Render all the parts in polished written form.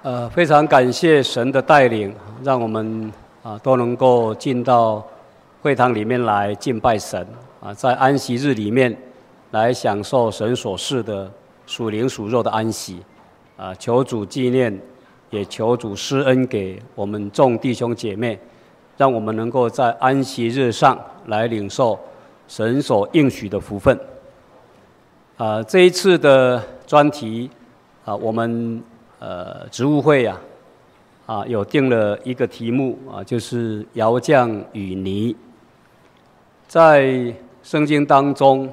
非常感谢神的带领，让我们都能够进到会堂里面来敬拜神在安息日里面来享受神所赐的属灵属肉的安息求主纪念，也求主施恩给我们众弟兄姐妹，让我们能够在安息日上来领受神所应许的福分。这一次的专题我们植物会有定了一个题目就是窑匠与泥。在圣经当中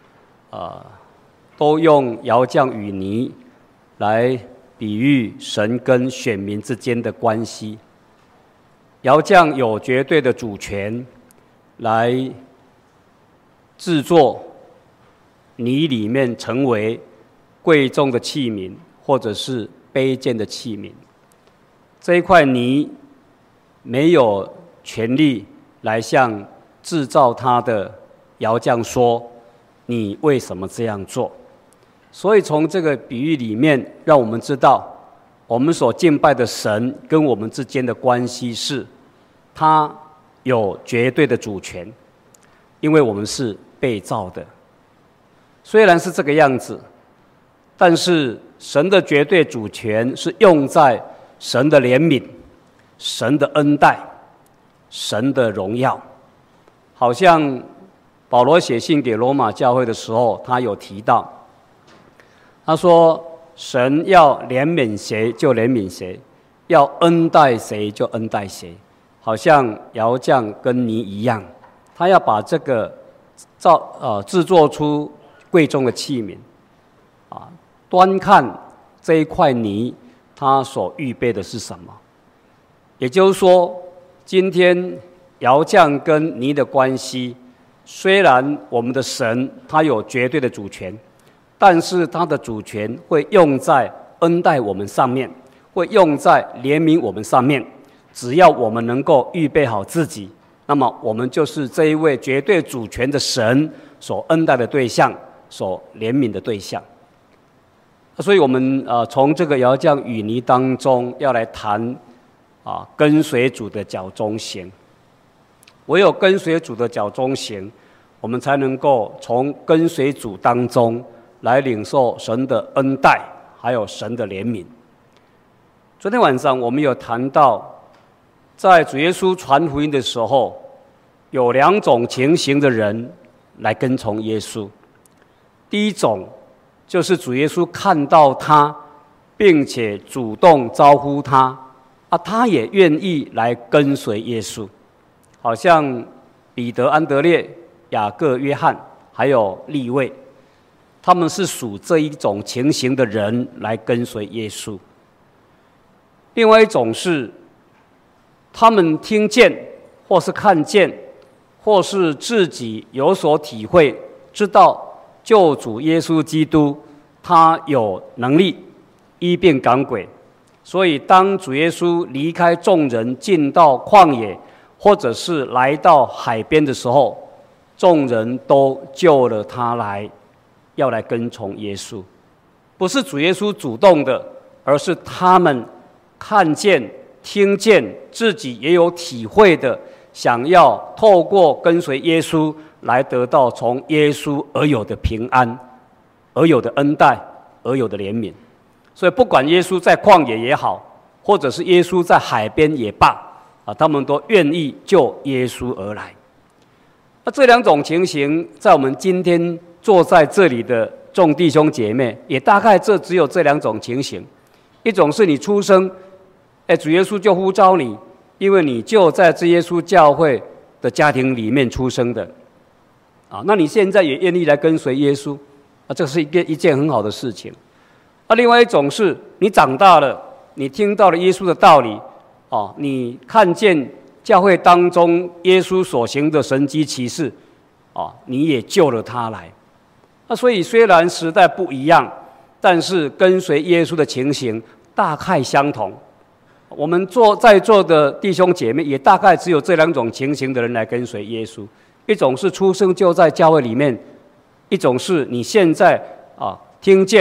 都用窑匠与泥来比喻神跟选民之间的关系。窑匠有绝对的主权来制作泥里面成为贵重的器皿或者是卑贱的器皿。这一块泥没有权利来向制造它的窑匠说你为什么这样做。所以从这个比喻里面让我们知道，我们所敬拜的神跟我们之间的关系是他有绝对的主权，因为我们是被造的。虽然是这个样子，但是神的绝对主权是用在神的怜悯、神的恩待、神的荣耀。好像保罗写信给罗马教会的时候，他有提到，他说神要怜悯谁就怜悯谁，要恩待谁就恩待谁，好像窑匠跟泥一样，他要把这个制作出贵重的器皿端看这一块泥他所预备的是什么。也就是说，今天窑匠跟泥的关系，虽然我们的神他有绝对的主权，但是他的主权会用在恩待我们上面，会用在怜悯我们上面。只要我们能够预备好自己，那么我们就是这一位绝对主权的神所恩待的对象，所怜悯的对象。所以我们从这个窑匠与泥当中要来谈跟随主的脚中行。唯有跟随主的脚中行，我们才能够从跟随主当中来领受神的恩待，还有神的怜悯。昨天晚上我们有谈到，在主耶稣传福音的时候，有两种情形的人来跟从耶稣。第一种就是主耶稣看到他，并且主动招呼他他也愿意来跟随耶稣。好像彼得、安德烈、雅各、约翰还有利未，他们是属这一种情形的人来跟随耶稣。另外一种是他们听见或是看见或是自己有所体会，知道救主耶稣基督他有能力医病赶鬼，所以当主耶稣离开众人进到旷野或者是来到海边的时候，众人都救了他来，要来跟从耶稣。不是主耶稣主动的，而是他们看见听见自己也有体会的，想要透过跟随耶稣来得到从耶稣而有的平安，而有的恩待，而有的怜悯。所以不管耶稣在旷野也好，或者是耶稣在海边也罢他们都愿意就耶稣而来。那这两种情形在我们今天坐在这里的众弟兄姐妹也大概只有这两种情形。一种是你出生主耶稣就呼召你，因为你就在这耶稣教会的家庭里面出生的那你现在也愿意来跟随耶稣这是一件很好的事情。另外一种是你长大了，你听到了耶稣的道理你看见教会当中耶稣所行的神迹奇事你也救了他来所以虽然时代不一样，但是跟随耶稣的情形大概相同。我们在座的弟兄姐妹也大概只有这两种情形的人来跟随耶稣。一种是出生就在教会里面，一种是你现在听见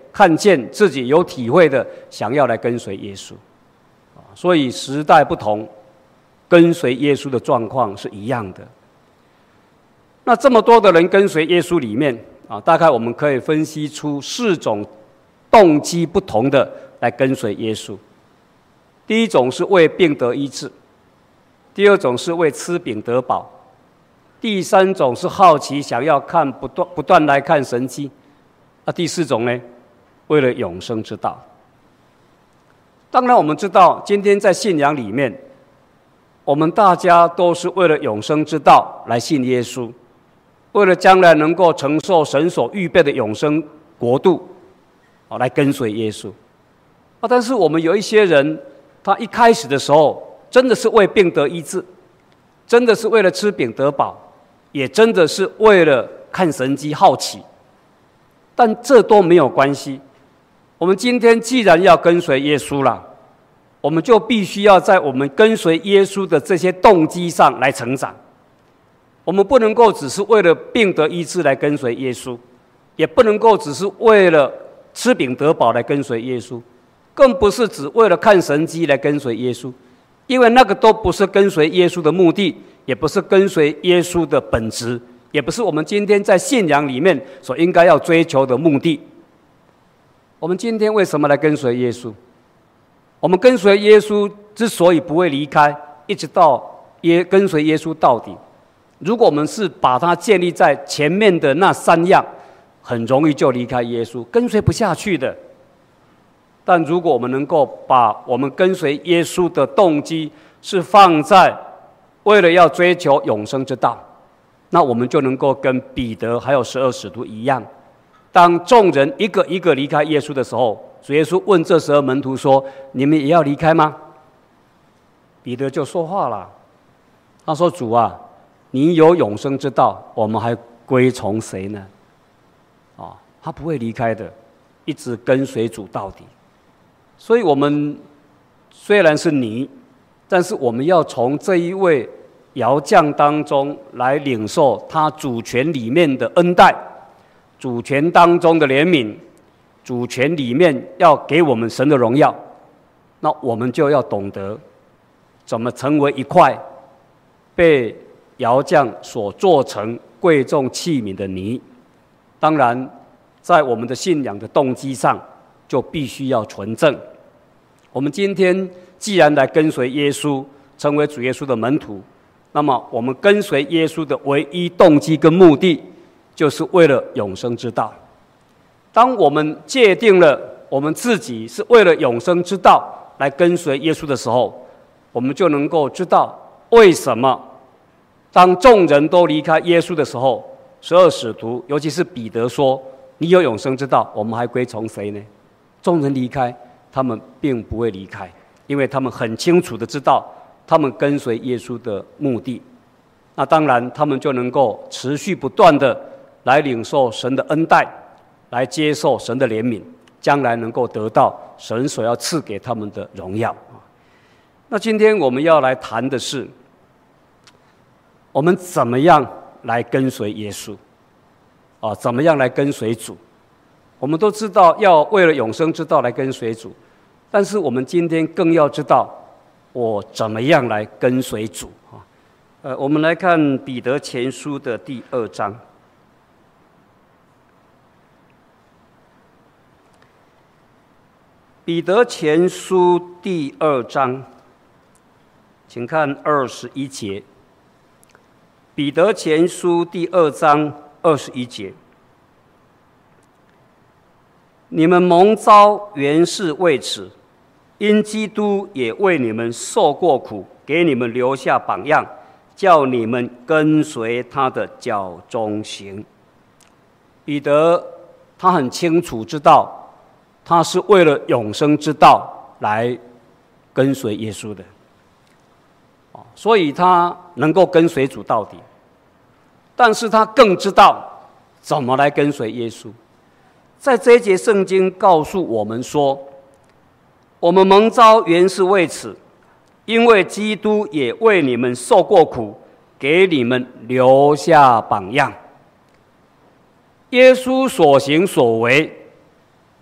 看见、自己有体会的，想要来跟随耶稣。所以时代不同，跟随耶稣的状况是一样的。那这么多的人跟随耶稣里面大概我们可以分析出4种动机不同的来跟随耶稣。第一种是为病得医治，第二种是为吃饼得饱，第三种是好奇想要看不断来看神迹，第4种呢，为了永生之道。当然我们知道今天在信仰里面，我们大家都是为了永生之道来信耶稣，为了将来能够承受神所预备的永生国度来跟随耶稣。但是我们有一些人，他一开始的时候真的是为病得医治，真的是为了吃饼得饱，也真的是为了看神迹好奇，但这都没有关系。我们今天既然要跟随耶稣了，我们就必须要在我们跟随耶稣的这些动机上来成长。我们不能够只是为了病得医治来跟随耶稣，也不能够只是为了吃饼得饱来跟随耶稣，更不是只为了看神迹来跟随耶稣，因为那个都不是跟随耶稣的目的，也不是跟随耶稣的本质，也不是我们今天在信仰里面所应该要追求的目的。我们今天为什么来跟随耶稣？我们跟随耶稣之所以不会离开，一直到跟随耶稣到底，如果我们是把它建立在前面的那3样，很容易就离开耶稣，跟随不下去的。但如果我们能够把我们跟随耶稣的动机是放在为了要追求永生之道，那我们就能够跟彼得还有12使徒一样，当众人一个一个离开耶稣的时候，主耶稣问这12门徒说：你们也要离开吗？彼得就说话了，他说：主啊，你有永生之道，我们还归从谁呢？他不会离开的，一直跟随主到底。所以我们虽然是你，但是我们要从这一位窑匠当中来领受他主权里面的恩待，主权当中的怜悯，主权里面要给我们神的荣耀。那我们就要懂得怎么成为一块被窑匠所做成贵重器皿的泥。当然在我们的信仰的动机上就必须要纯正。我们今天既然来跟随耶稣，成为主耶稣的门徒，那么我们跟随耶稣的唯一动机跟目的，就是为了永生之道。当我们界定了我们自己是为了永生之道来跟随耶稣的时候，我们就能够知道为什么当众人都离开耶稣的时候，12使徒尤其是彼得说：你有永生之道，我们还归从谁呢？众人离开，他们并不会离开，因为他们很清楚的知道他们跟随耶稣的目的。那当然他们就能够持续不断的来领受神的恩待，来接受神的怜悯，将来能够得到神所要赐给他们的荣耀。那今天我们要来谈的是，我们怎么样来跟随耶稣怎么样来跟随主。我们都知道要为了永生之道来跟随主，但是我们今天更要知道我怎么样来跟随主。我们来看彼得前书的第2章。彼得前书第2章，请看21节。彼得前书第2章21节：你们蒙召原是为此，因基督也为你们受过苦，给你们留下榜样，叫你们跟随他的脚中行。彼得他很清楚知道，他是为了永生之道来跟随耶稣的，所以他能够跟随主到底。但是他更知道怎么来跟随耶稣。在这一节圣经告诉我们说，我们蒙召原是为此，因为基督也为你们受过苦，给你们留下榜样。耶稣所行所为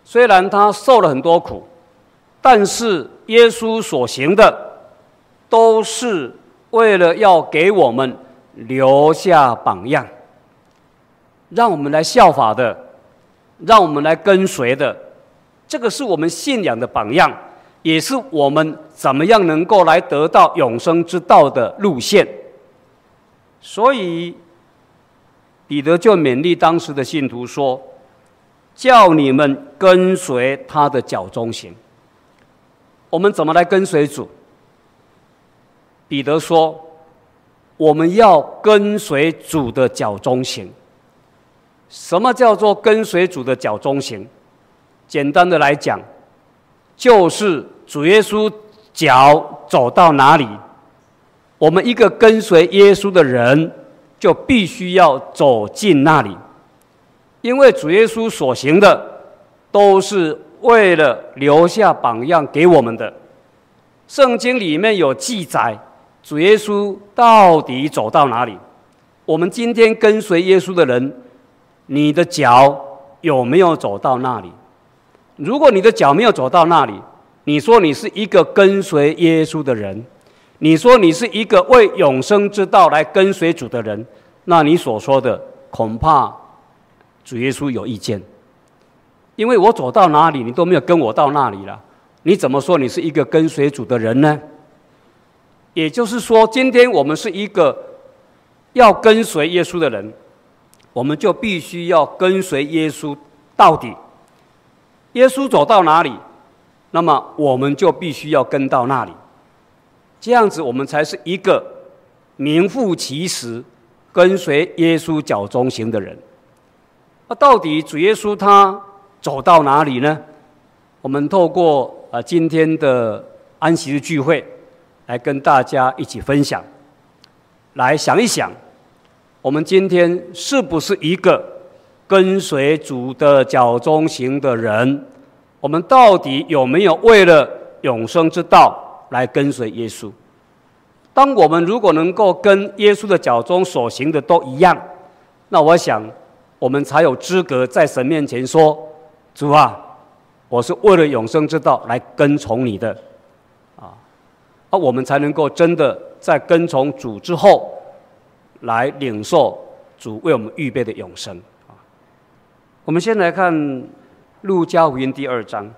虽然他受了很多苦，但是耶稣所行的都是为了要给我们留下榜样，让我们来效法的，让我们来跟随的。这个是我们信仰的榜样，也是我们怎么样能够来得到永生之道的路线。所以彼得就勉励当时的信徒说，叫你们跟随他的脚中行。我们怎么来跟随主？彼得说，我们要跟随主的脚中行。什么叫做跟随主的脚中行？简单的来讲，就是主耶稣脚走到哪里，我们一个跟随耶稣的人就必须要走进那里。因为主耶稣所行的都是为了留下榜样给我们的。圣经里面有记载主耶稣到底走到哪里。我们今天跟随耶稣的人，你的脚有没有走到那里？如果你的脚没有走到那里，你说你是一个跟随耶稣的人，你说你是一个为永生之道来跟随主的人，那你所说的恐怕主耶稣有意见。因为我走到哪里，你都没有跟我到那里了，你怎么说你是一个跟随主的人呢？也就是说，今天我们是一个要跟随耶稣的人，我们就必须要跟随耶稣到底。耶稣走到哪里，那么我们就必须要跟到那里。这样子我们才是一个名副其实跟随耶稣脚中行的人。到底主耶稣他走到哪里呢？我们透过今天的安息日聚会来跟大家一起分享，来想一想，我们今天是不是一个跟随主的脚中行的人？我们到底有没有为了永生之道来跟随耶稣？当我们如果能够跟耶稣的脚中所行的都一样，那我想我们才有资格在神面前说，主啊，我是为了永生之道来跟从你的。我们才能够真的在跟从主之后来领受主为我们预备的永生。我们先来看路加福音第2章。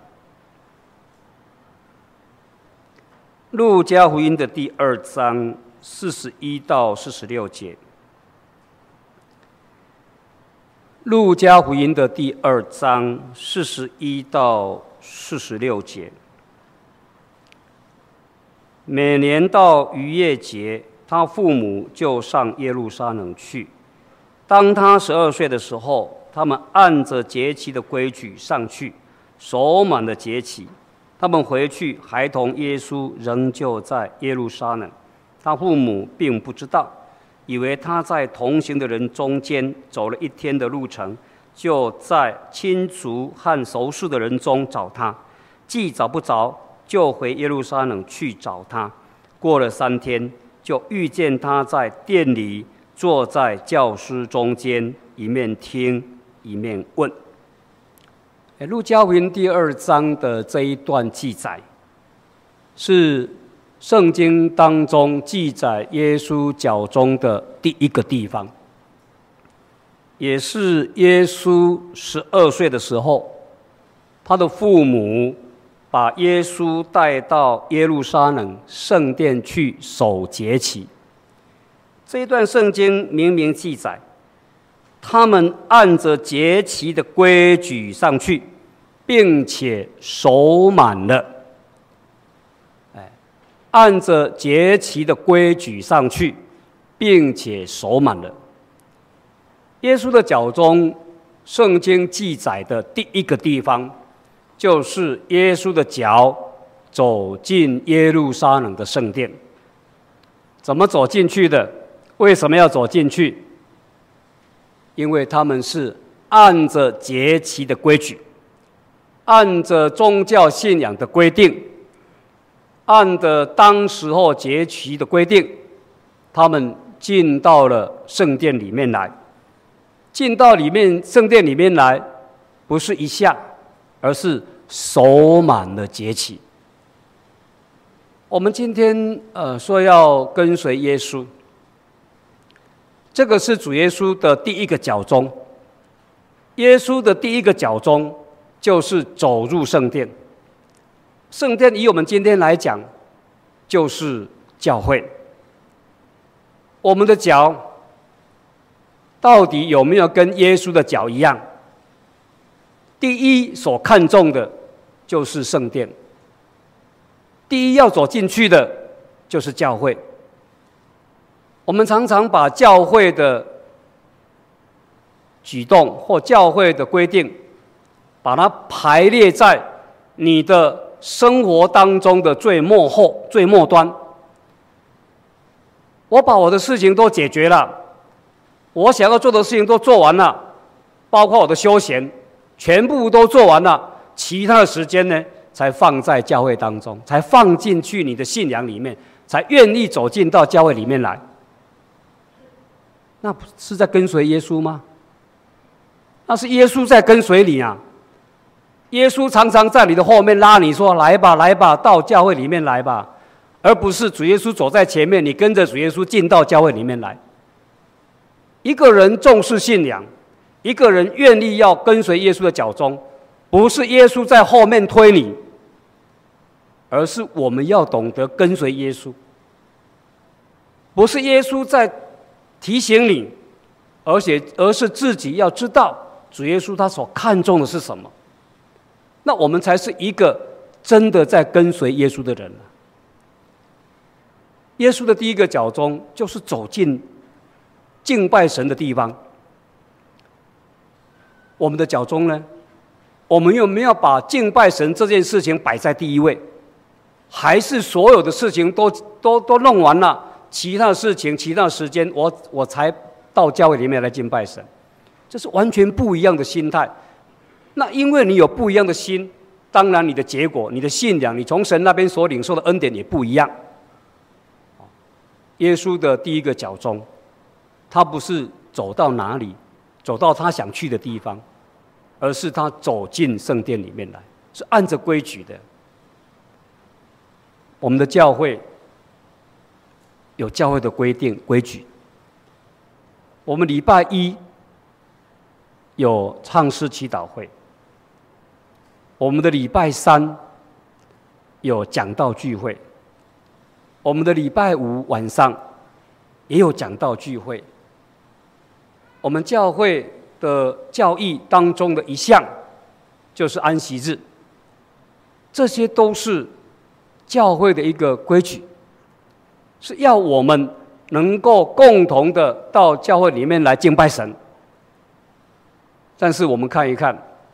路加福音的第2章41到46节。路加福音的第2章41到46节。每年到逾越节，他父母就上耶路撒冷去。当他12岁的时候，他们按着节期的规矩上去，守满了节期。他们回去，孩童耶稣仍旧在耶路撒冷。他父母并不知道，以为他在同行的人中间走了1天的路程，就在亲族和熟识的人中找他。既找不着，就回耶路撒冷去找他。过了3天，就遇见他在殿里坐在教师中间，一面听一面问。路加福音第2章的这一段记载，是圣经当中记载耶稣脚中的第一个地方，也是耶稣12岁的时候，他的父母把耶稣带到耶路撒冷圣殿去守节期。这一段圣经明明记载，他们按着节期的规矩上去，并且守满了。按着节期的规矩上去，并且守满了。耶稣的脚中，圣经记载的第一个地方，就是耶稣的脚走进耶路撒冷的圣殿。怎么走进去的？为什么要走进去？因为他们是按着节期的规矩，按着宗教信仰的规定，按着当时候节期的规定，他们进到了圣殿里面来。进到圣殿里面来，不是一下， 而是守满了节期。我们今天说要跟随耶稣，这个是主耶稣的第一个脚踪。耶稣的第一个脚踪就是走入圣殿。圣殿以我们今天来讲，就是教会。我们的脚到底有没有跟耶稣的脚一样？第一所看重的就是圣殿，第一要走进去的就是教会。我们常常把教会的举动或教会的规定，把它排列在你的生活当中的最末后、最末端。我把我的事情都解决了，我想要做的事情都做完了，包括我的休闲，全部都做完了，其他的时间呢，才放在教会当中，才放进去你的信仰里面，才愿意走进到教会里面来。那不是在跟随耶稣吗？那是耶稣在跟随你啊！耶稣常常在你的后面拉你说：“来吧，来吧，到教会里面来吧。”而不是主耶稣走在前面，你跟着主耶稣进到教会里面来。一个人重视信仰，一个人愿意要跟随耶稣的脚踪，不是耶稣在后面推你，而是我们要懂得跟随耶稣。不是耶稣在提醒你，而是自己要知道主耶稣他所看重的是什么。那我们才是一个真的在跟随耶稣的人。耶稣的第一个脚踪就是走进敬拜神的地方。我们的脚踪呢？我们有没有把敬拜神这件事情摆在第一位？还是所有的事情都弄完了，其他的事情、其他的时间，我才到教会里面来敬拜神？这是完全不一样的心态。那因为你有不一样的心，当然你的结果、你的信仰、你从神那边所领受的恩典也不一样。耶稣的第一个脚踪，他不是走到哪里，走到他想去的地方，而是他走进圣殿里面来，是按着规矩的。我们的教会有教会的规定规矩。我们礼拜一有唱诗祈祷会，我们的礼拜三有讲道聚会，我们的礼拜五晚上也有讲道聚会。我们教会的教义当中的一项就是安息日，这些都是教会的一个规矩，是要我们能够共同的到教会里面来敬拜神。但是我们看一看，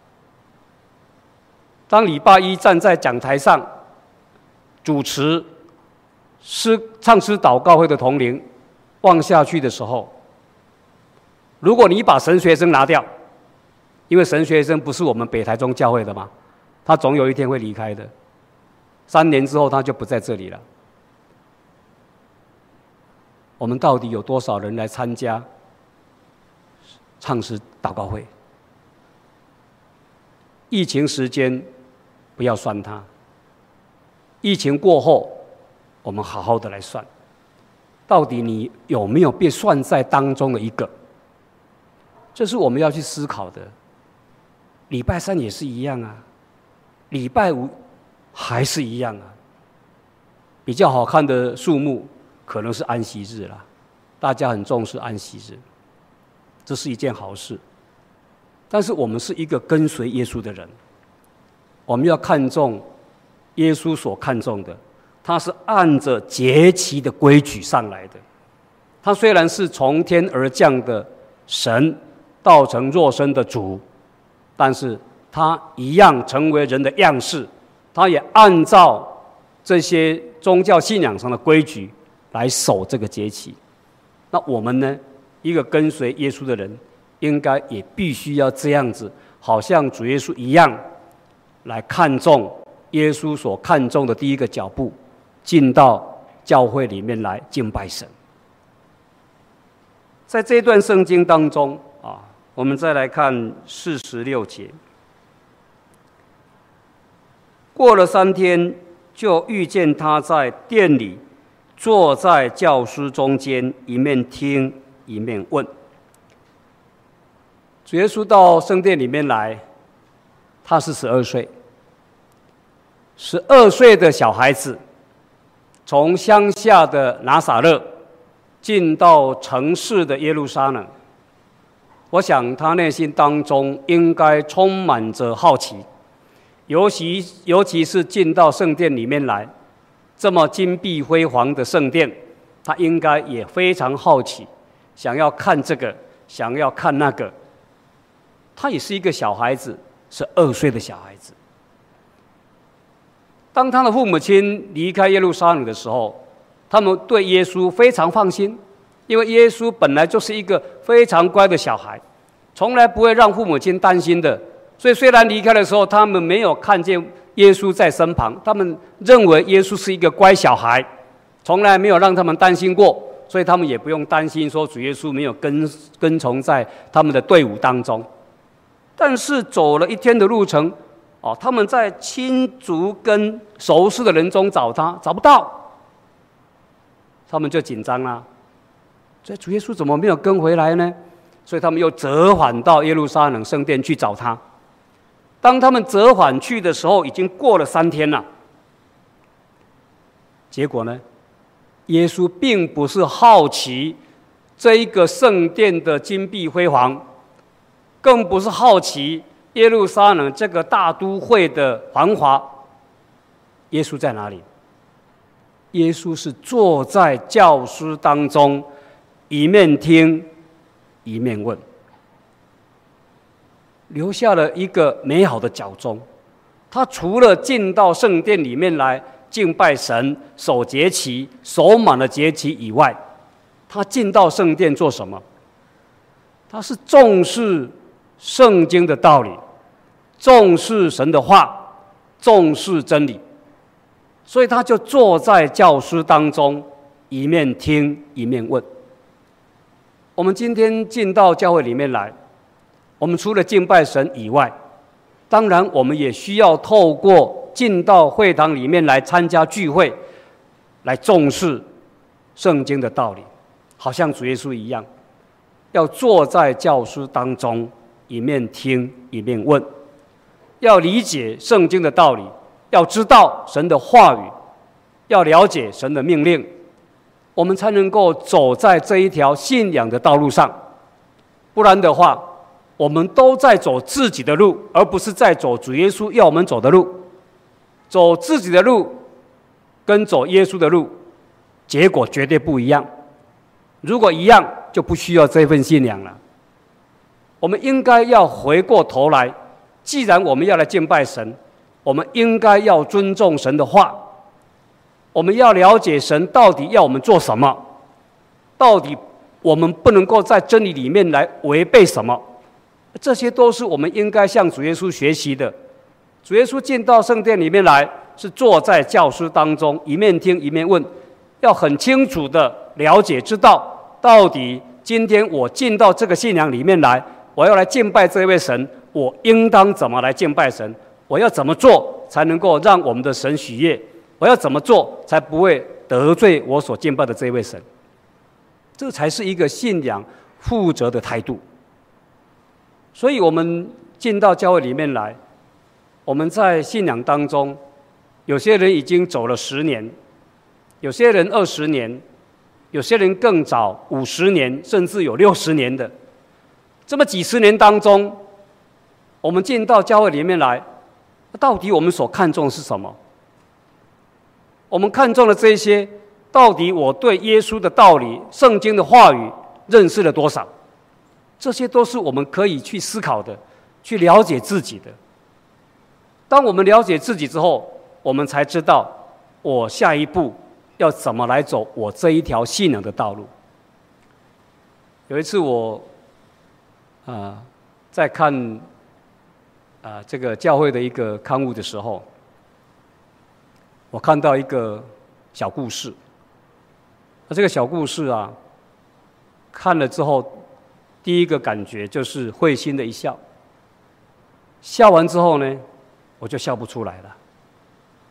当礼拜一站在讲台上主持唱诗祷告会的同龄望下去的时候，如果你把神学生拿掉，因为神学生不是我们北台中教会的嘛，他总有一天会离开的，3年之后他就不在这里了。我们到底有多少人来参加唱诗祷告会？疫情时间不要算它，疫情过后我们好好的来算，到底你有没有被算在当中的一个？这是我们要去思考的。礼拜三也是一样啊，礼拜五还是一样啊。比较好看的数目可能是安息日啦，大家很重视安息日，这是一件好事。但是我们是一个跟随耶稣的人，我们要看重耶稣所看重的，他是按着节期的规矩上来的。他虽然是从天而降的神，道成肉身的主，但是他一样成为人的样式，他也按照这些宗教信仰上的规矩来守这个节期。那我们呢，一个跟随耶稣的人，应该也必须要这样子，好像主耶稣一样，来看重耶稣所看重的第一个脚步，进到教会里面来敬拜神。在这段圣经当中啊，我们再来看46节。 过了3天，就遇见他在殿里，坐在教师中间，一面听一面问。主耶稣到圣殿里面来，他是12岁，12岁的小孩子，从乡下的拿撒勒进到城市的耶路撒冷。我想他内心当中应该充满着好奇。尤其是进到圣殿里面来，这么金碧辉煌的圣殿，他应该也非常好奇，想要看这个，想要看那个。他也是一个小孩子，12岁的小孩子。当他的父母亲离开耶路撒冷的时候，他们对耶稣非常放心，因为耶稣本来就是一个非常乖的小孩，从来不会让父母亲担心的。所以虽然离开的时候他们没有看见耶稣在身旁，他们认为耶稣是一个乖小孩，从来没有让他们担心过，所以他们也不用担心说主耶稣没有跟从在他们的队伍当中。但是走了1天的路程，他们在亲族跟熟识的人中找他，找不到，他们就紧张了。所以主耶稣怎么没有跟回来呢？所以他们又折返到耶路撒冷圣殿去找他。当他们折返去的时候，已经过了3天了。结果呢，耶稣并不是好奇这一个圣殿的金碧辉煌，更不是好奇耶路撒冷这个大都会的繁华。耶稣在哪里？耶稣是坐在教师当中，一面听一面问，留下了一个美好的脚踪。他除了进到圣殿里面来敬拜神、守节期、守满了节期以外，他进到圣殿做什么？他是重视圣经的道理，重视神的话，重视真理，所以他就坐在教师当中，一面听一面问。我们今天进到教会里面来，我们除了敬拜神以外，当然我们也需要透过进到会堂里面来参加聚会，来重视圣经的道理，好像主耶稣一样，要坐在教师当中，一面听一面问，要理解圣经的道理，要知道神的话语，要了解神的命令，我们才能够走在这一条信仰的道路上。不然的话，我们都在走自己的路，而不是在走主耶稣要我们走的路。走自己的路跟走耶稣的路，结果绝对不一样。如果一样，就不需要这份信仰了。我们应该要回过头来，既然我们要来敬拜神，我们应该要尊重神的话，我们要了解神到底要我们做什么，到底我们不能够在真理里面来违背什么，这些都是我们应该向主耶稣学习的。主耶稣进到圣殿里面来，是坐在教师当中，一面听一面问，要很清楚的了解知道，到底今天我进到这个信仰里面来，我要来敬拜这位神，我应当怎么来敬拜神？我要怎么做才能够让我们的神喜悦？我要怎么做才不会得罪我所敬拜的这位神？这才是一个信仰负责的态度。所以我们进到教会里面来，我们在信仰当中，有些人已经走了10年，有些人20年，有些人更早50年，甚至有60年的。这么几十年当中，我们进到教会里面来，到底我们所看重的是什么？我们看重的这些，到底我对耶稣的道理、圣经的话语认识了多少？这些都是我们可以去思考的，去了解自己的。当我们了解自己之后，我们才知道我下一步要怎么来走我这一条信仰的道路。有一次我在看这个教会的一个刊物的时候，我看到一个小故事。这个小故事看了之后，第一个感觉就是会心的一笑。笑完之后呢，我就笑不出来了。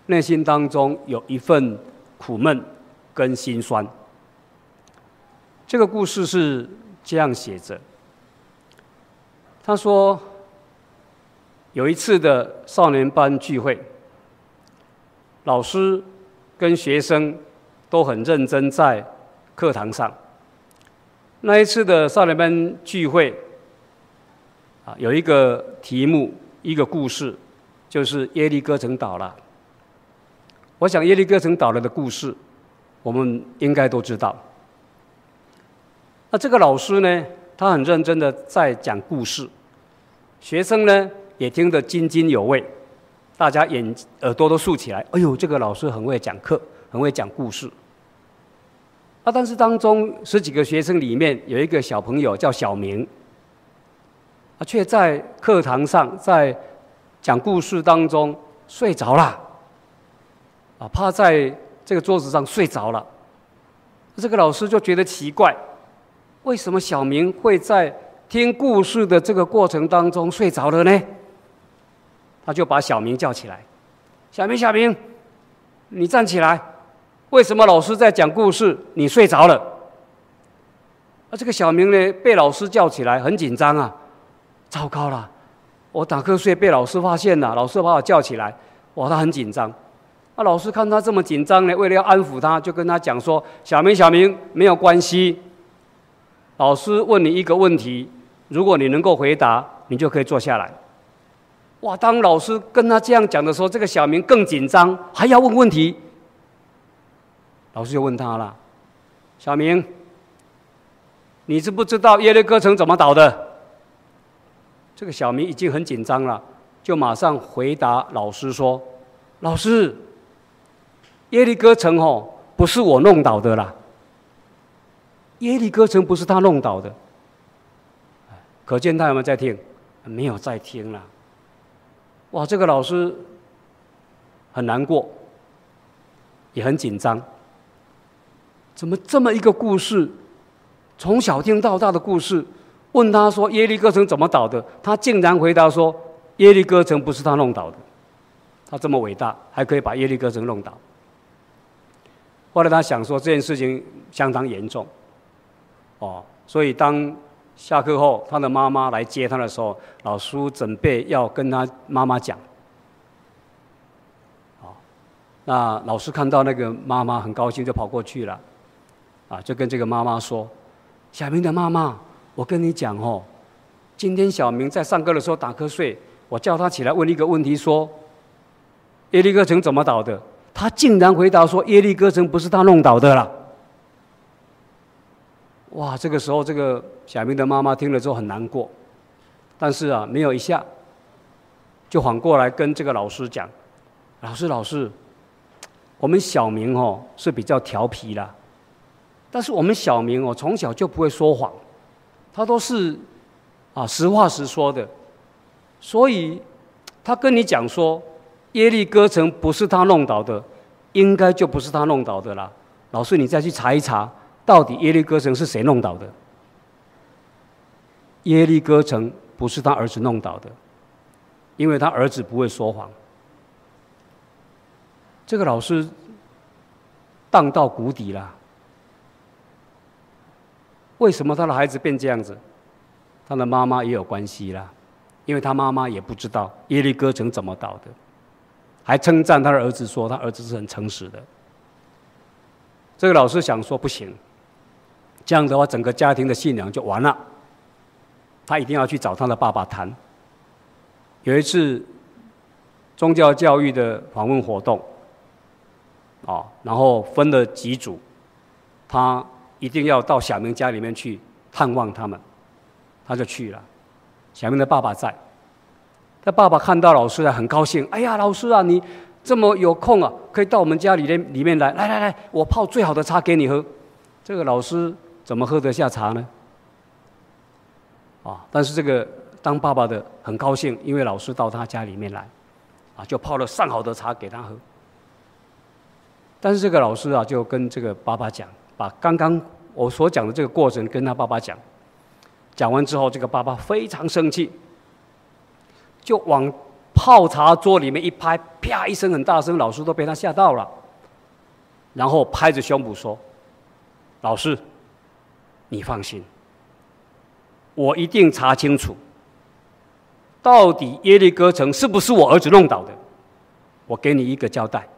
内心当中有一份苦闷跟心酸。这个故事是这样写着：他说，有一次的少年班聚会，老师跟学生都很认真在课堂上。那一次的少年班聚会，有一个题目，一个故事，就是耶利哥城倒了。我想耶利哥城倒了的故事，我们应该都知道。那这个老师呢，他很认真的在讲故事，学生呢也听得津津有味，大家耳朵都竖起来。哎呦，这个老师很会讲课，很会讲故事。但是当中10几个学生里面，有一个小朋友叫小明，却在课堂上，在讲故事当中睡着了，趴在这个桌子上睡着了。这个老师就觉得奇怪，为什么小明会在听故事的这个过程当中睡着了呢？他就把小明叫起来，小明，你站起来，为什么老师在讲故事，你睡着了？这个小明呢，被老师叫起来，很紧张啊，糟糕了，我打瞌睡被老师发现了，老师把我叫起来，哇，他很紧张。老师看他这么紧张呢，为了要安抚他，就跟他讲说：小明，没有关系，老师问你一个问题，如果你能够回答，你就可以坐下来。哇！当老师跟他这样讲的时候，这个小明更紧张，还要问问题。老师就问他了：小明，你知不知道耶利哥城怎么倒的？这个小明已经很紧张了，就马上回答老师说：老师，耶利哥城不是我弄倒的啦，耶利哥城不是他弄倒的。可见他有没有在听？没有在听啦。哇，这个老师很难过，也很紧张。怎么这么一个故事，从小听到大的故事，问他说耶利哥城怎么倒的，他竟然回答说耶利哥城不是他弄倒的。他这么伟大，还可以把耶利哥城弄倒。后来他想说这件事情相当严重，所以当下课后他的妈妈来接他的时候，老师准备要跟他妈妈讲。那老师看到那个妈妈很高兴，就跑过去了，就跟这个妈妈说：小明的妈妈，我跟你讲今天小明在上课的时候打瞌睡，我叫他起来问一个问题，说耶利哥城怎么倒的，他竟然回答说耶利哥城不是他弄倒的啦。哇！这个时候，这个小明的妈妈听了之后很难过，但是没有一下，就缓过来跟这个老师讲：老师，我们小明是比较调皮啦，但是我们小明从小就不会说谎，他都是实话实说的，所以他跟你讲说耶利哥城不是他弄倒的，应该就不是他弄倒的啦。老师，你再去查一查。到底耶利哥城是谁弄倒的？耶利哥城不是他儿子弄倒的，因为他儿子不会说谎。这个老师荡到谷底了。为什么他的孩子变这样子？他的妈妈也有关系啦，因为他妈妈也不知道耶利哥城怎么倒的，还称赞他的儿子说他儿子是很诚实的。这个老师想说不行，这样的话整个家庭的信仰就完了，他一定要去找他的爸爸谈。有一次宗教教育的访问活动，然后分了几组，他一定要到小明家里面去探望他们，他就去了。小明的爸爸在，他爸爸看到老师很高兴，哎呀，老师啊，你这么有空可以到我们家里面来，来，我泡最好的茶给你喝。这个老师怎么喝得下茶呢？但是这个当爸爸的很高兴，因为老师到他家里面来，就泡了上好的茶给他喝。但是这个老师就跟这个爸爸讲，把刚刚我所讲的这个过程跟他爸爸讲。讲完之后，这个爸爸非常生气，就往泡茶桌里面一拍，啪一声很大声，老师都被他吓到了，然后拍着胸脯说：“老师，你放心，我一定查清楚，到底耶利哥城是不是我儿子弄倒的？我给你一个交代。”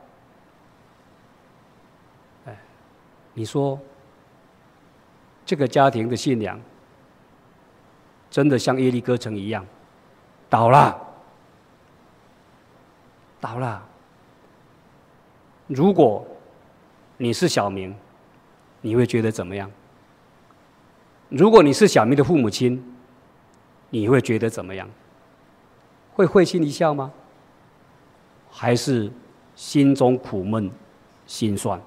你说这个家庭的信仰真的像耶利哥城一样倒了？倒了。如果你是小明，你会觉得怎么样？如果你是小明的父母亲，你会觉得怎么样？会会心一笑吗？还是心中苦闷、心酸？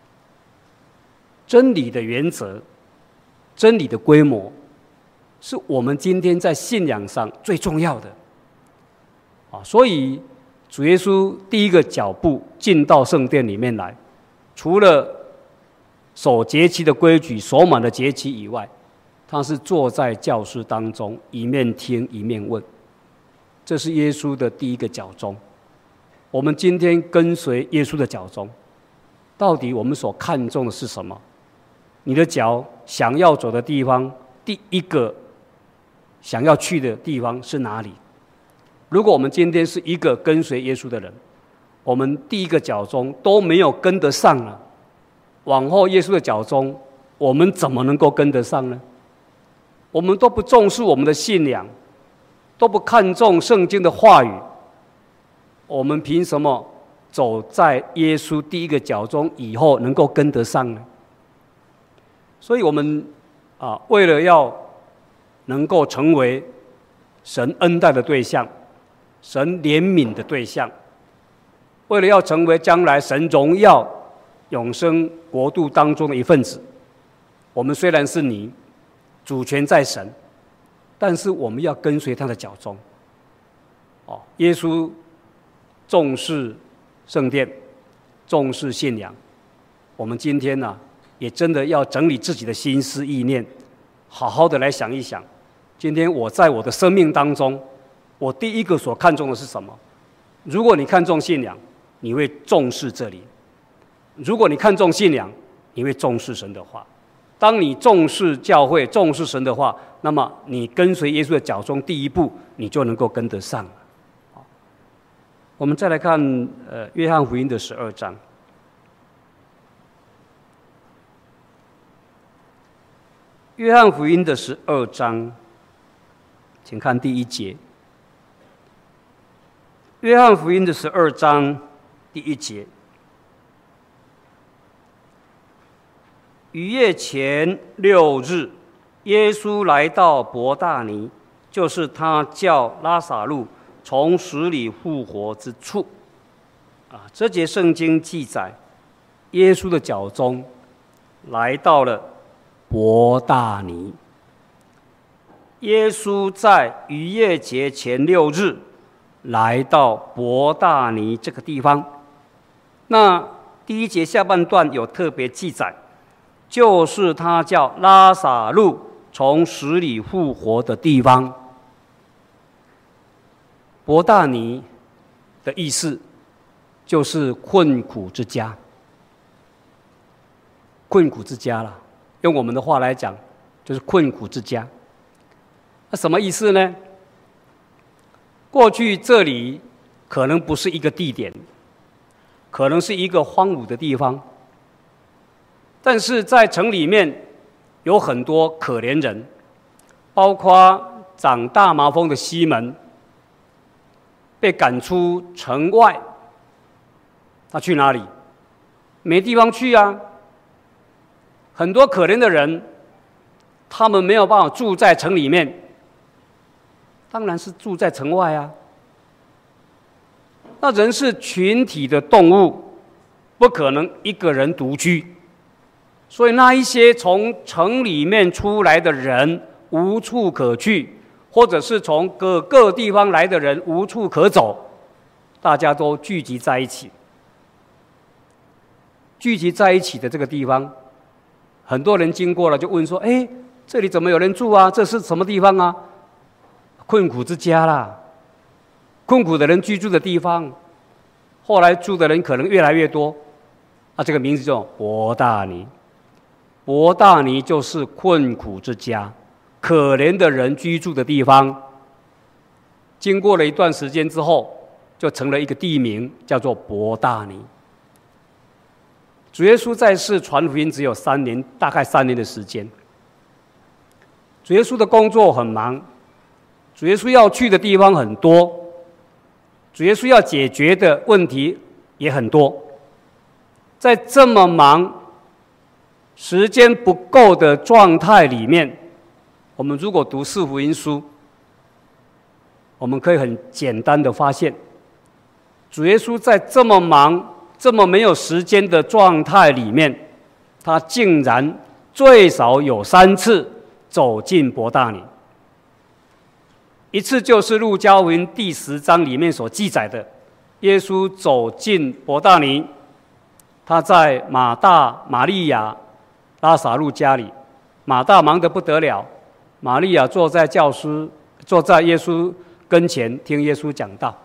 真理的原则、真理的规模，是我们今天在信仰上最重要的。所以主耶稣第一个脚步进到圣殿里面来，除了守节期的规矩、守满了节期以外，他是坐在教室当中，一面听一面问。这是耶稣的第一个脚踪。我们今天跟随耶稣的脚踪，到底我们所看重的是什么？你的脚想要走的地方，第一个想要去的地方是哪里？如果我们今天是一个跟随耶稣的人，我们第一个脚踪都没有跟得上了，往后耶稣的脚踪，我们怎么能够跟得上呢？我们都不重视我们的信仰，都不看重圣经的话语，我们凭什么走在耶稣第一个脚踪以后能够跟得上呢？所以我们为了要能够成为神恩待的对象，神怜悯的对象，为了要成为将来神荣耀永生国度当中的一份子，我们虽然是你，主权在神，但是我们要跟随他的脚踪。耶稣重视圣殿，重视信仰。我们今天也真的要整理自己的心思意念，好好的来想一想，今天我在我的生命当中，我第一个所看重的是什么？如果你看重信仰，你会重视这里；如果你看重信仰，你会重视神的话。当你重视教会、重视神的话，那么你跟随耶稣的脚踪，第一步你就能够跟得上了。我们再来看约翰福音的12章。约翰福音的12章，请看第1节。约翰福音的12章第1节：逾越前6日，耶稣来到伯大尼，就是他叫拉撒路从死里复活之处。这节圣经记载，耶稣的脚踪来到了伯大尼。耶稣在逾越节前6日来到伯大尼这个地方。那第1节下半段有特别记载，就是他叫拉撒路从死里复活的地方。伯大尼的意思就是困苦之家，困苦之家啦。用我们的话来讲，就是困苦之家。那什么意思呢？过去这里可能不是一个地点，可能是一个荒芜的地方，但是在城里面有很多可怜人，包括长大麻风的西门，被赶出城外，他去哪里？没地方去啊。很多可怜的人，他们没有办法住在城里面，当然是住在城外啊。那人是群体的动物，不可能一个人独居，所以那一些从城里面出来的人无处可去，或者是从各地方来的人无处可走，大家都聚集在一起。聚集在一起的这个地方，很多人经过了就问说：“这里怎么有人住啊？这是什么地方啊？”困苦之家啦。 困苦的人居住的地方，后来住的人可能越来越多，这个名字叫伯大尼。伯大尼就是困苦之家，可怜的人居住的地方。经过了一段时间之后，就成了一个地名，叫做伯大尼。主耶稣在世传福音只有3年，大概3年的时间。主耶稣的工作很忙，主耶稣要去的地方很多，主耶稣要解决的问题也很多。在这么忙、时间不够的状态里面，我们如果读4福音书，我们可以很简单的发现，主耶稣在这么忙、这么没有时间的状态里面，他竟然最少有3次走进伯大尼。一次就是路加福音第10章里面所记载的，耶稣走进伯大尼，他在马大、玛利亚、拉撒路家里。马大忙得不得了，玛利亚坐在耶稣跟前听耶稣讲道。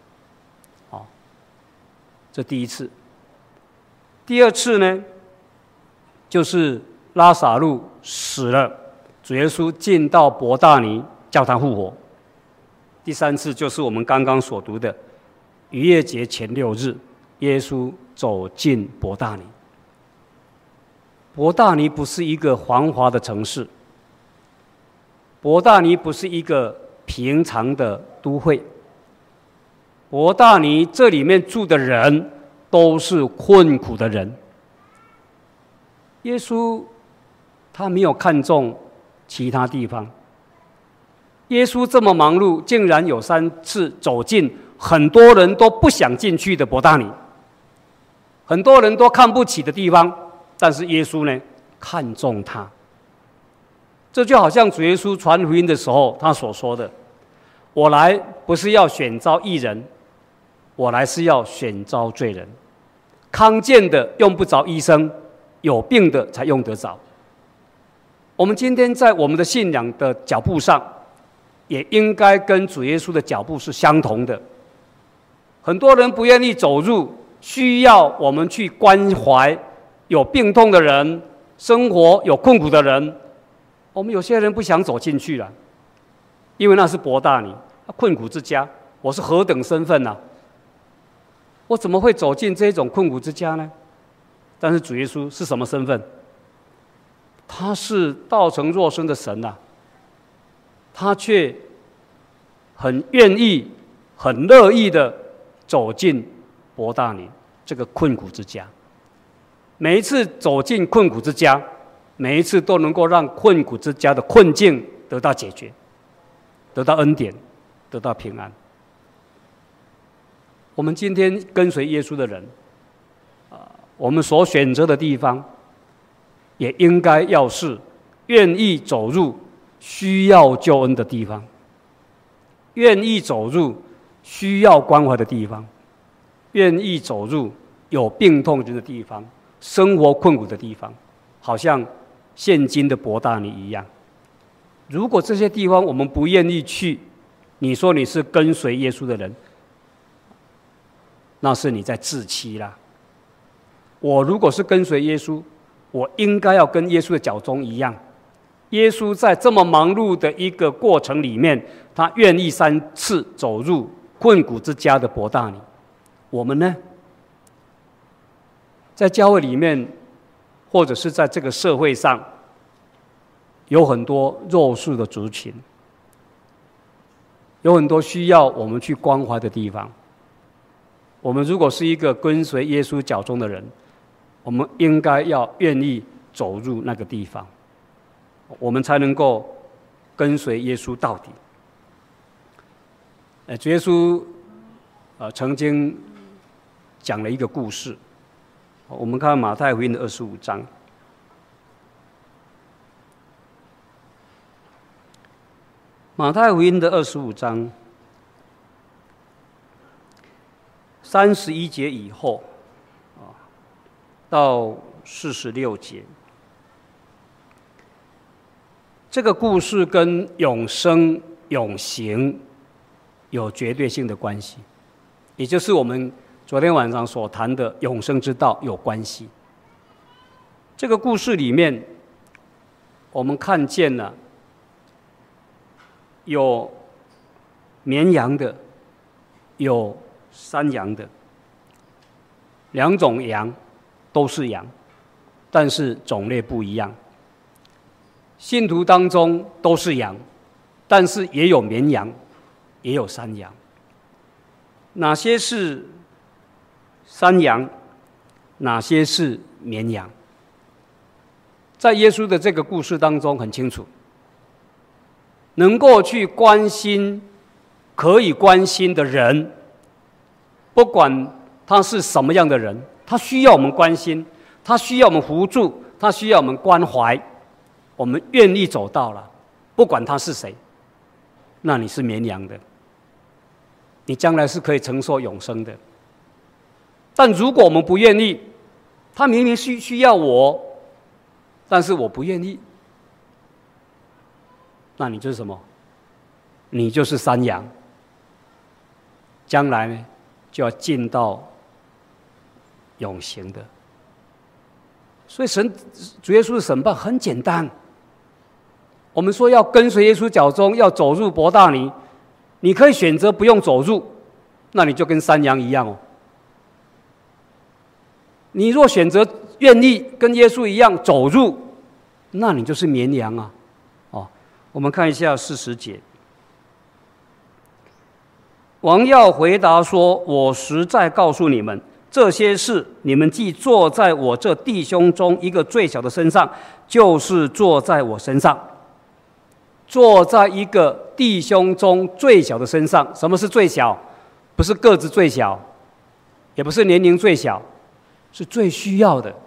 这第一次。第二次呢，就是拉撒路死了，主耶稣进到伯大尼叫他复活。第3次就是我们刚刚所读的逾越节前6日，耶稣走进伯大尼。伯大尼不是一个繁华的城市，伯大尼不是一个平常的都会，伯大尼这里面住的人都是困苦的人。耶稣他没有看重其他地方，耶稣这么忙碌，竟然有3次走进很多人都不想进去的伯大尼，很多人都看不起的地方，但是耶稣呢看重他。这就好像主耶稣传福音的时候他所说的，我来不是要选召义人，我来是要选召罪人。康健的用不着医生，有病的才用得着。我们今天在我们的信仰的脚步上，也应该跟主耶稣的脚步是相同的。很多人不愿意走入，需要我们去关怀有病痛的人，生活有困苦的人。我们有些人不想走进去了，因为那是伯大尼，困苦之家，我是何等身份啊，我怎么会走进这种困苦之家呢？但是主耶稣是什么身份？他是道成肉身的神啊，他却很愿意、很乐意的走进伯大尼这个困苦之家。每一次走进困苦之家，每一次都能够让困苦之家的困境得到解决，得到恩典，得到平安。我们今天跟随耶稣的人，我们所选择的地方，也应该要是愿意走入需要救恩的地方，愿意走入需要关怀的地方，愿意走入有病痛人的地方，生活困苦的地方，好像现今的伯大尼一样。如果这些地方我们不愿意去，你说你是跟随耶稣的人，那是你在自欺啦。我如果是跟随耶稣，我应该要跟耶稣的脚踪一样。耶稣在这么忙碌的一个过程里面，他愿意3次走入困苦之家的伯大尼。我们呢，在教会里面，或者是在这个社会上，有很多弱势的族群，有很多需要我们去关怀的地方。我们如果是一个跟随耶稣脚踪的人，我们应该要愿意走入那个地方，我们才能够跟随耶稣到底。主耶稣曾经讲了一个故事，我们看马太福音的25章。马太福音的25章31节以后到46节，这个故事跟永生、永刑有绝对性的关系，也就是我们昨天晚上所谈的永生之道有关系。这个故事里面，我们看见了有绵羊的，有山羊的，两种羊都是羊，但是种类不一样。信徒当中都是羊，但是也有绵羊，也有山羊。哪些是山羊，哪些是绵羊？在耶稣的这个故事当中很清楚，能够去关心可以关心的人，不管他是什么样的人，他需要我们关心，他需要我们扶助，他需要我们关怀，我们愿意走到了，不管他是谁，那你是绵羊的，你将来是可以承受永生的。但如果我们不愿意，他明明需要我，但是我不愿意，那你就是什么？你就是山羊，将来呢就要进到永刑的。所以主耶稣的审判很简单。我们说要跟随耶稣脚踪，要走入伯大尼，你可以选择不用走入，那你就跟山羊一样哦。你若选择愿意跟耶稣一样走入，那你就是绵羊啊！哦，我们看一下40节。王要回答说：“我实在告诉你们，这些事你们既坐在我这弟兄中一个最小的身上，就是坐在我身上。坐在一个弟兄中最小的身上，什么是最小？不是个子最小，也不是年龄最小，是最需要的。”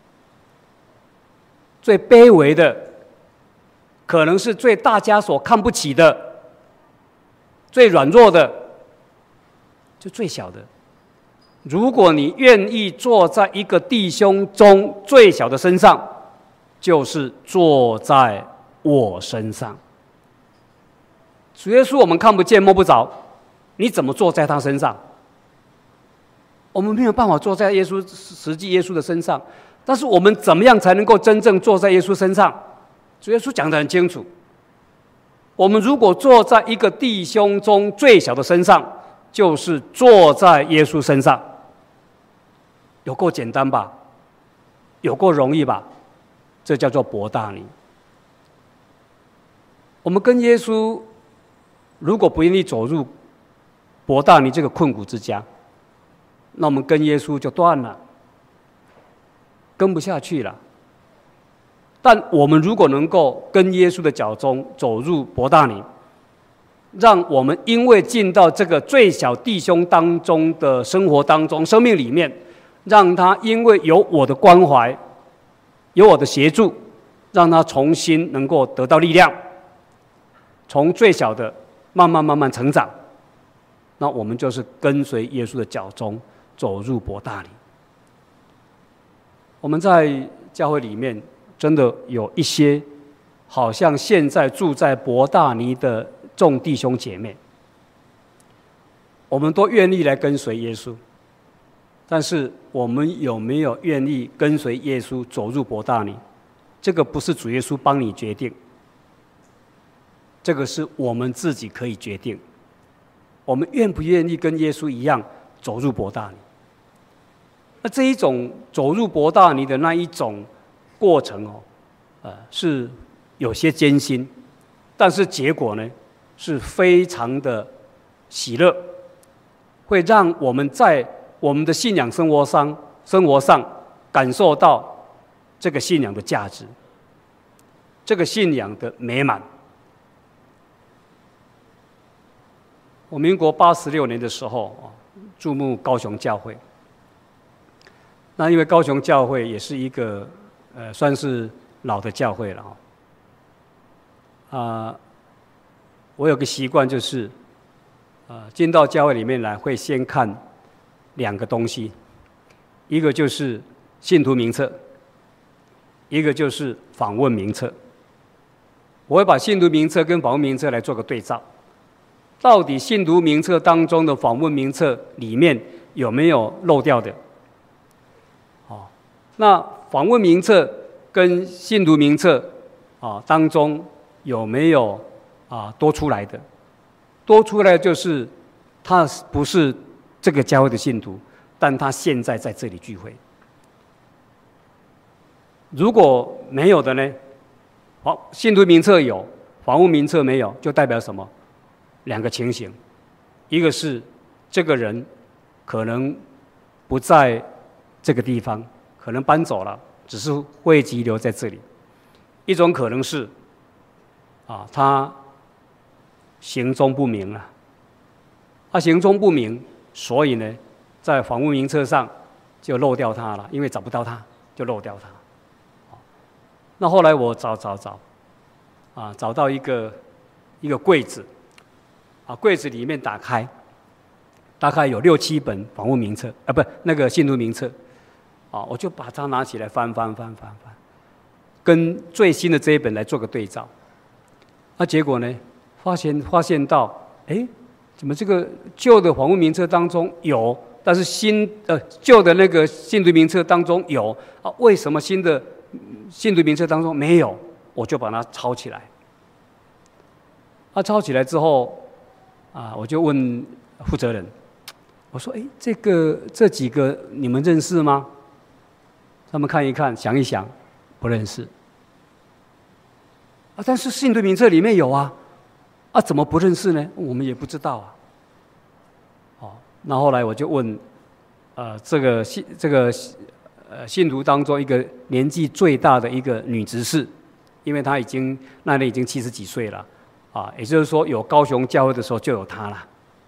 最卑微的，可能是最大家所看不起的，最软弱的，就最小的。如果你愿意坐在一个弟兄中最小的身上，就是坐在我身上。主耶稣我们看不见摸不着，你怎么坐在他身上？我们没有办法坐在实际耶稣的身上。但是我们怎么样才能够真正坐在耶稣身上？主耶稣讲得很清楚，我们如果坐在一个弟兄中最小的身上，就是坐在耶稣身上。有够简单吧？有够容易吧？这叫做伯大尼。我们跟耶稣如果不愿意走入伯大尼这个困苦之家，那我们跟耶稣就断了，跟不下去了。但我们如果能够跟耶稣的脚中走入伯大尼，让我们因为进到这个最小弟兄当中的生活当中、生命里面，让他因为有我的关怀、有我的协助，让他重新能够得到力量，从最小的慢慢成长，那我们就是跟随耶稣的脚中走入伯大尼。我们在教会里面真的有一些好像现在住在伯大尼的众弟兄姐妹，我们都愿意来跟随耶稣，但是我们有没有愿意跟随耶稣走入伯大尼？这个不是主耶稣帮你决定，这个是我们自己可以决定。我们愿不愿意跟耶稣一样走入伯大尼？那这一种走入伯大尼的那一种过程是有些艰辛，但是结果呢是非常的喜乐，会让我们在我们的信仰生活上感受到这个信仰的价值，这个信仰的美满。我民国86年的时候注目高雄教会，那因为高雄教会也是一个算是老的教会了我有个习惯就是进到教会里面来会先看2个东西，一个就是信徒名册，一个就是访问名册。我会把信徒名册跟访问名册来做个对照， 到底信徒名册当中的访问名册里面有没有漏掉的？那访问名册跟信徒名册当中有没有多出来的？多出来就是他不是这个教会的信徒，但他现在在这里聚会。如果没有的呢？信徒名册有，访问名册没有，就代表什么？两个情形，一个是这个人可能不在这个地方，可能搬走了，只是会籍留在这里；一种可能是他行踪不明了。他行踪不明，所以呢，在访问名册上就漏掉他了，因为找不到他，就漏掉他。那后来我找到一个柜子，柜子里面打开，大概有6、7本访问名册，不，那个信徒名册，我就把它拿起来翻，跟最新的这一本来做个对照。结果呢，发现到，怎么这个旧的访问名册当中有，但是旧的那个信徒名册当中有为什么新的信徒名册当中没有？我就把它抄起来。抄起来之后，我就问负责人，我说：“这几个你们认识吗？”他们看一看，想一想，不认识。但是信徒名册里面有怎么不认识呢？我们也不知道那后来我就问，这个信徒当中一个年纪最大的一个女执事，因为她那年已经70几岁了，也就是说有高雄教会的时候就有她了。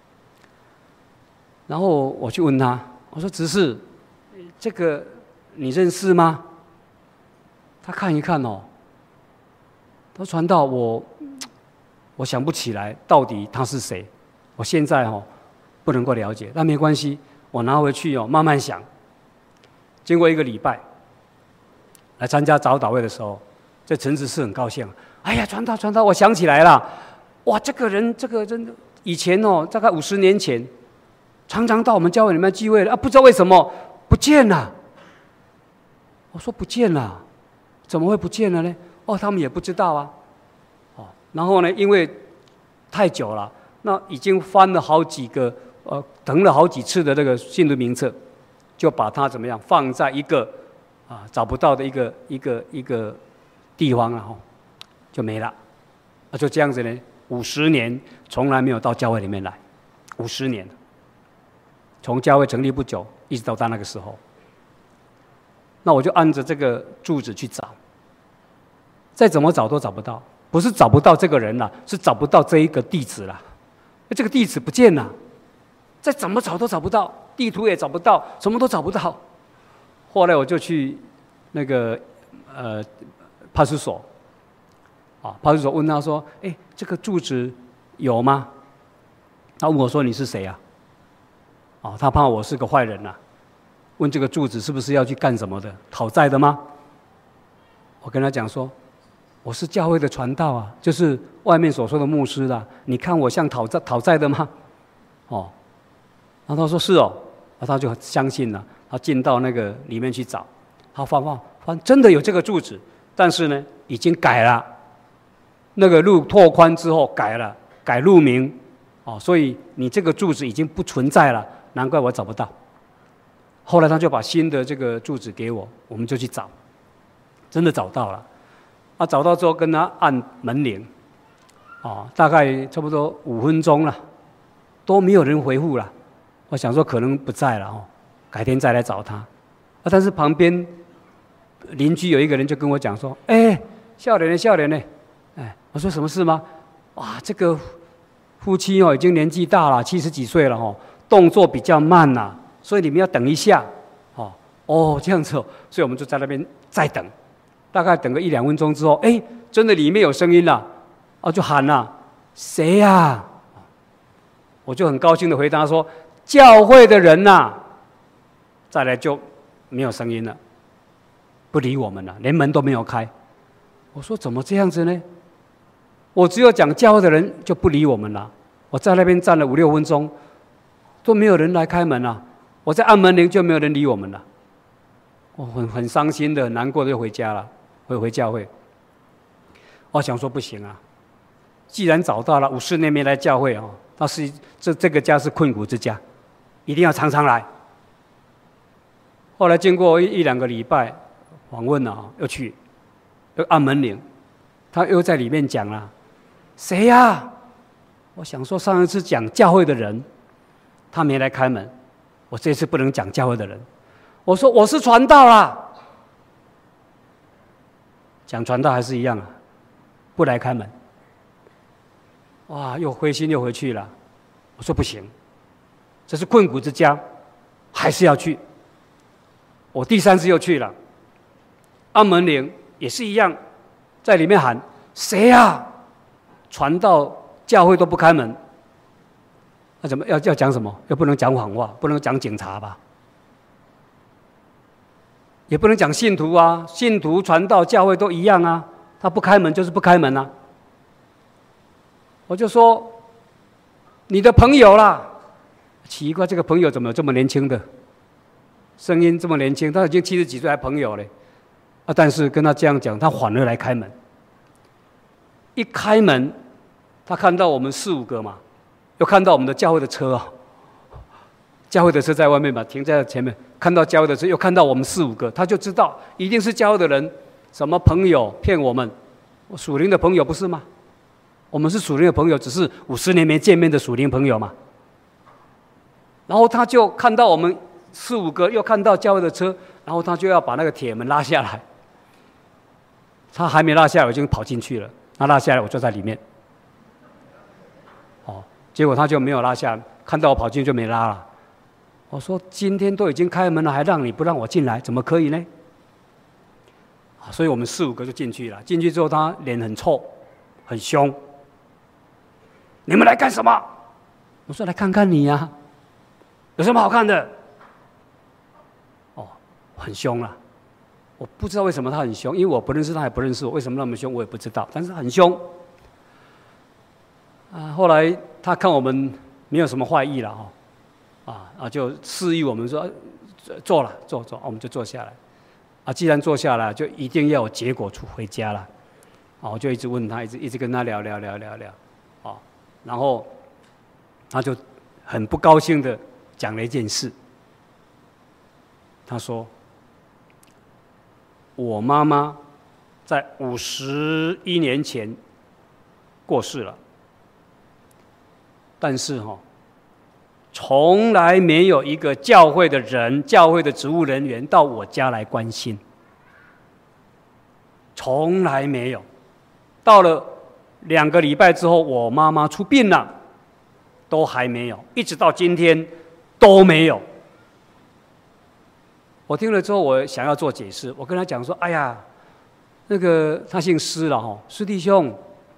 然后我去问她，我说：“执事，这个你认识吗？”她看一看他传道我想不起来到底他是谁，我现在不能够了解，但没关系，我拿回去慢慢想。经过1个礼拜来参加早祷会的时候，这陈执事很高兴，哎呀，传道，我想起来了，哇，这个人真的以前大概50年前，常常到我们教会里面聚会了，不知道为什么不见了。我说不见了，怎么会不见了呢？他们也不知道然后呢，因为太久了，那已经翻了好几个，誊了好几次的那个信徒名册，就把它怎么样放在一个找不到的一个地方了就没了。就这样子呢，50年从来没有到教会里面来，50年，从教会成立不久一直到那个时候。那我就按着这个住址去找。再怎么找都找不到，不是找不到这个人了，是找不到这一个地址了。这个地址不见了，再怎么找都找不到，地图也找不到，什么都找不到。后来我就去那个派出所，派出所问他说：“这个住址有吗？”他问我说：“你是谁啊？”他怕我是个坏人啊，问这个住址是不是要去干什么的，讨债的吗？我跟他讲说：“我是教会的传道就是外面所说的牧师啦。你看我像讨债的吗？”然后他说：“是哦。”他就相信了，他进到那个里面去找，他发现真的有这个住址，但是呢，已经改了，那个路拓宽之后改了，改路名，所以你这个住址已经不存在了，难怪我找不到。后来他就把新的这个住址给我，我们就去找，真的找到了。找到之后跟他按门铃，大概差不多5分钟了，都没有人回复了。我想说可能不在了改天再来找他。但是旁边邻居有一个人就跟我讲说：“少年呢？”我说：“什么事吗？”这个夫妻已经年纪大了，70几岁了动作比较慢啦，所以你们要等一下。这样子所以我们就在那边再等。大概等个1、2分钟之后，真的里面有声音了，就喊了：“谁呀？”我就很高兴的回答说：“教会的人呐。”再来就没有声音了，不理我们了，连门都没有开。我说：“怎么这样子呢？我只有讲教会的人就不理我们了， 我在那边站了5、6分钟，都没有人来开门啊！我在按门铃就没有人理我们了。我很伤心的、很难过的就回家了，回教会。我想说不行啊，既然找到了50年没来教会哦，那是这个家是困苦之家，一定要常常来。后来经过1、2个礼拜访问了，又去，又按门铃，他又在里面讲了，谁呀？我想说上一次讲教会的人，他没来开门，我这次不能讲教会的人。我说我是传道啦，讲传道还是一样啊，不来开门。哇，又灰心又回去了。我说不行，这是困苦之家，还是要去。我第3次又去了，按门铃也是一样，在里面喊谁呀？传道教会都不开门，那怎么要讲什么？又不能讲谎话，不能讲警察吧？也不能讲信徒啊，信徒传道教会都一样啊，他不开门就是不开门啊。我就说你的朋友啦，奇怪，这个朋友怎么有这么年轻的？声音这么年轻，他已经70几岁还朋友嘞，啊！但是跟他这样讲，他反而来开门。一开门，他看到我们4、5个嘛，又看到我们的教会的车啊，教会的车在外面嘛，停在前面，看到教会的车，又看到我们4、5个，他就知道一定是教会的人，什么朋友骗我们，属灵的朋友不是吗？我们是属灵的朋友，只是50年没见面的属灵朋友嘛。然后他就看到我们4、5个，又看到教会的车，然后他就要把那个铁门拉下来。他还没拉下来，我已经跑进去了。他拉下来，我就在里面。哦，结果他就没有拉下来，看到我跑进去就没拉了。我说今天都已经开门了，还让你不让我进来，怎么可以呢？所以我们4、5个就进去了。进去之后，他脸很臭，很凶。你们来干什么？我说来看看你呀，有什么好看的？哦，很凶啦。我不知道为什么他很凶，因为我不认识他，也不认识我，为什么那么凶我也不知道，但是很凶。后来他看我们没有什么坏意了就示意我们说坐了，坐，我们就坐下来。既然坐下来，就一定要有结果出回家了。我就一直问他，一直跟他聊。然后他就很不高兴的讲了一件事。他说：“我妈妈在51年前过世了，但是从来没有一个教会的人、教会的职务人员到我家来关心，从来没有。到了2个礼拜之后，我妈妈出殡了，都还没有，一直到今天都没有。”我听了之后，我想要做解释，我跟他讲说：“哎呀，那个他姓施了施弟兄，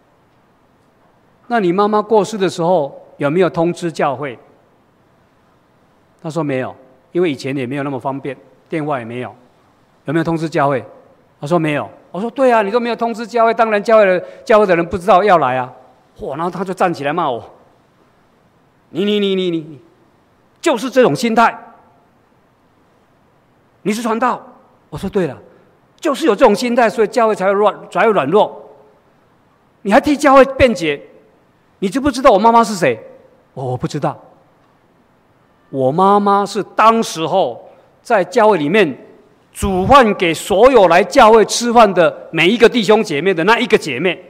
那你妈妈过世的时候有没有通知教会？”他说没有，因为以前也没有那么方便，电话也没有。有没有通知教会？他说没有。我说对啊，你都没有通知教会，当然教会的人不知道要来啊。然后他就站起来骂我：“你，就是这种心态。你是传道。”我说对了，就是有这种心态，所以教会才会软弱。你还替教会辩解，你知不知道我妈妈是谁？我不知道。我妈妈是当时候在教会里面煮饭给所有来教会吃饭的每一个弟兄姐妹的那一个姐妹。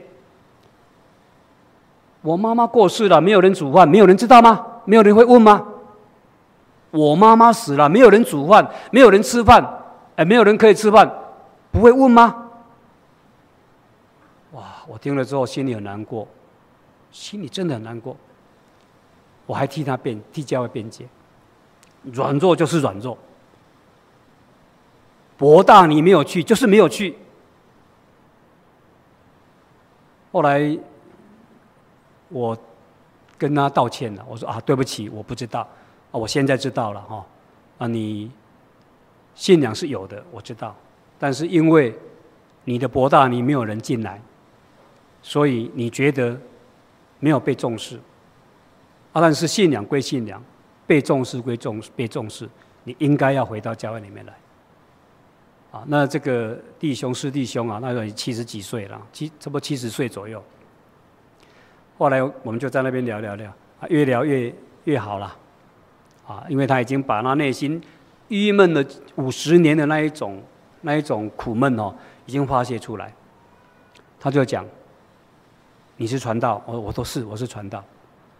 我妈妈过世了，没有人煮饭，没有人知道吗？没有人会问吗？我妈妈死了，没有人煮饭，没有人吃饭，没有人可以吃饭，不会问吗？哇！我听了之后心里很难过，心里真的很难过。我还替教会辩解，软弱就是软弱，博大你没有去，就是没有去。后来我跟他道歉了，我说对不起，我不知道。我现在知道了你信仰是有的，我知道，但是因为你的博大，你没有人进来，所以你觉得没有被重视， 但是信仰归信仰，被重视归被重视，你应该要回到教会里面来。那这个弟兄师弟兄那时候70几岁了，差不多70岁左右。后来我们就在那边聊，越聊越好了，因为他已经把他内心郁闷了50年的那一种苦闷已经发泄出来。他就讲：“你是传道？”我是传道。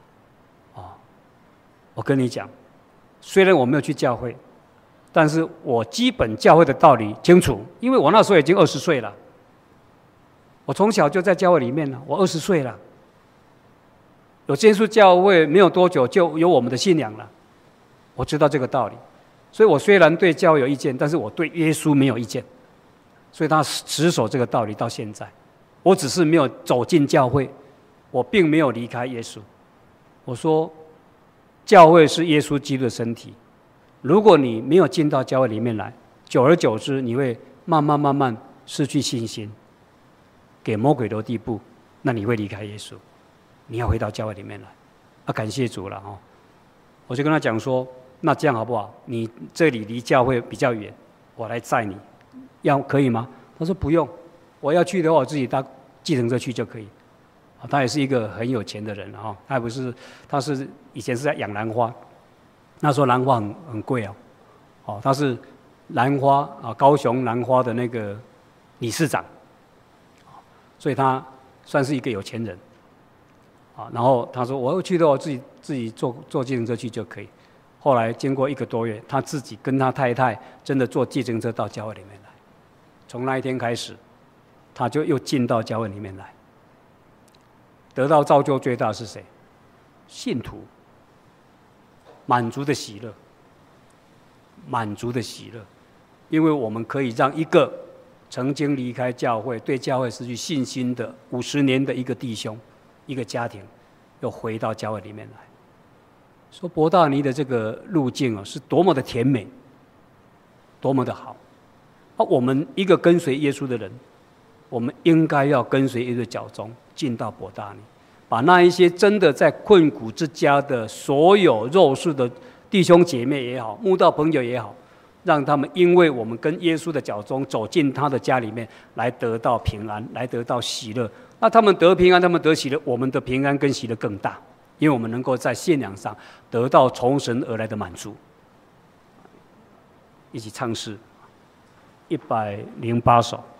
我跟你讲，虽然我没有去教会，但是我基本教会的道理清楚，因为我那时候已经20岁了。我从小就在教会里面了，我20岁了。有接触教会没有多久，就有我们的信仰了。我知道这个道理，所以我虽然对教会有意见，但是我对耶稣没有意见。所以他持守这个道理到现在。我只是没有走进教会，我并没有离开耶稣。我说，教会是耶稣基督的身体。如果你没有进到教会里面来，久而久之，你会慢慢失去信心，给魔鬼的地步，那你会离开耶稣。你要回到教会里面来，感谢主了我就跟他讲说，那这样好不好？你这里离教会比较远，我来载你，可以吗？他说不用，我要去的话，我自己搭计程车去就可以。他也是一个很有钱的人他是以前是在养兰花，那时候兰花很贵他是兰花高雄兰花的那个理事长，所以他算是一个有钱人。然后他说：“我要去的话，自己坐计程车去就可以。”后来经过1个多月，他自己跟他太太真的坐计程车到教会里面来。从那一天开始，他就又进到教会里面来。得到造就最大的是谁？信徒。满足的喜乐，满足的喜乐，因为我们可以让一个曾经离开教会、对教会失去信心的50年的一个弟兄。一个家庭又回到教会里面来，说伯大尼的这个路径是多么的甜美，多么的好。我们一个跟随耶稣的人，我们应该要跟随耶稣的脚踪进到伯大尼，把那一些真的在困苦之家的所有肉世的弟兄姐妹也好，慕道朋友也好，让他们因为我们跟耶稣的脚踪走进他的家里面，来得到平安，来得到喜乐。那他们得平安，他们得喜乐，我们的平安跟喜乐更大，因为我们能够在信仰上得到从神而来的满足。一起唱诗108首。